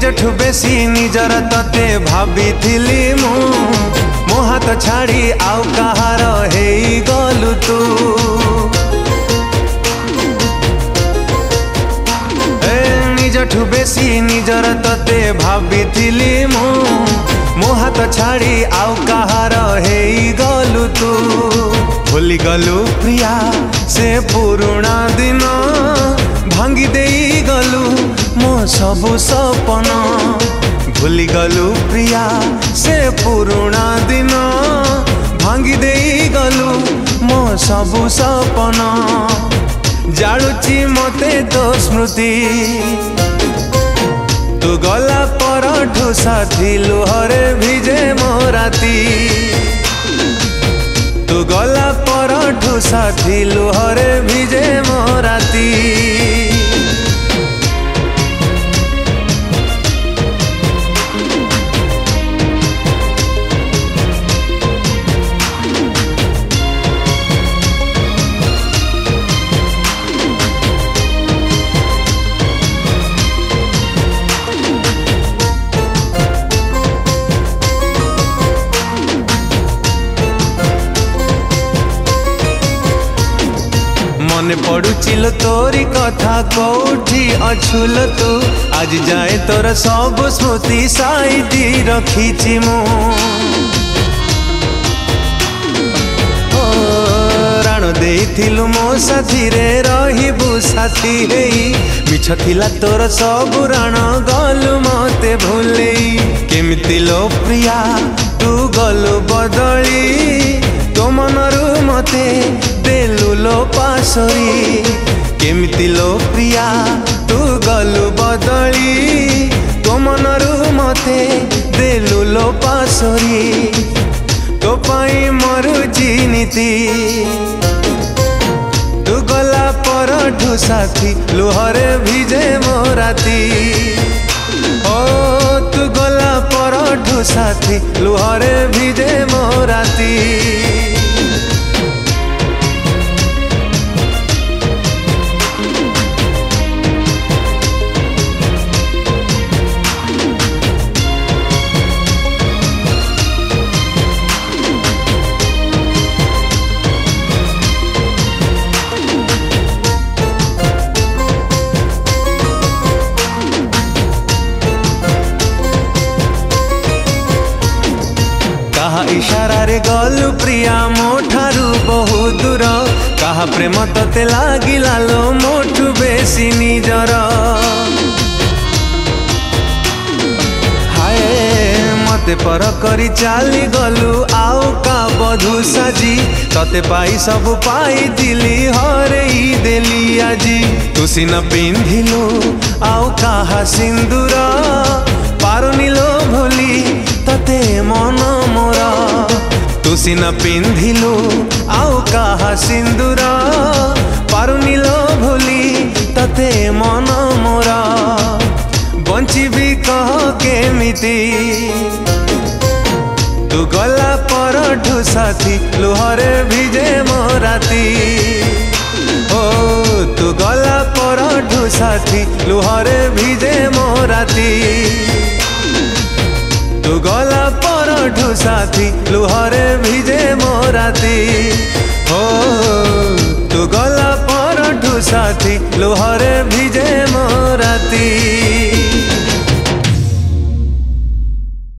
निजठु बेसी निजर तते भाबिथिली मु मो हाथ छाड़ी आउ कहार हेई गलु तू। निजठु बेसी निजर तते भाबिथिली मु मो हाथ छाड़ी आउ कहार हेई गलु तू। भूली गलु प्रिया से पुरुणा दिन भांगी देई गलु मो सबु सपन। भूली गलु प्रिया से पुरुणा दिन भांगी देई गलु मो सबु सपन। जालुची मते तो स्मृति तू गला परठु साथी लुहरे भिजे मो राती। तू गला परठु साथी लुहरे भिजे मो राती। मने पड़ुचिल तोरी कथा कोठी अछुल तू आज जाए तोर सब स्मृति साइडी रखीची मु। राण देइथिलु मो साथी रे रहिबु साथी हेई मिछ थिला तोर सब राण गलु मते भूलेई। केमिति लो प्रिया तू गलु बदली तो मनरु मते देलु लो पासरी। केमिति लो प्रिया तू गलु बदली तो मनरु मते देलु लो पासरी। तो पाई मरुची नीति तू गला परठु साथी लुहरे भिजे मो राती। ओ तू गला परठु साथी लुहरे भिजे मो राती। कहा इशारा रे गलु प्रिया मोठारू बहु दूर कहा प्रेम तते लागिला लो मोठू बेसी निजर। हाय मते पर करी चाली गलु आउ का बधु साजी तते पाई सब पाई दिली हरेई देली आजी। तू सिना पिंधिलु आउ कहा सिंदूर पारुनिलो भोली तते मन मोरा। तू सिना पिंधिलु आउ कहा सिंदूर पारुनिलो भोली तते मन मोरा। बंचिबी कह केमिति तू गला परठु साथी लुहरे भिजे मो राती। ओ तू गला परठु साथी लुहरे भिजे मो राती। तू गला परठु साथी लुहरे भिजे मो राती। हो तू गला परठु साथी लुहरे भिजे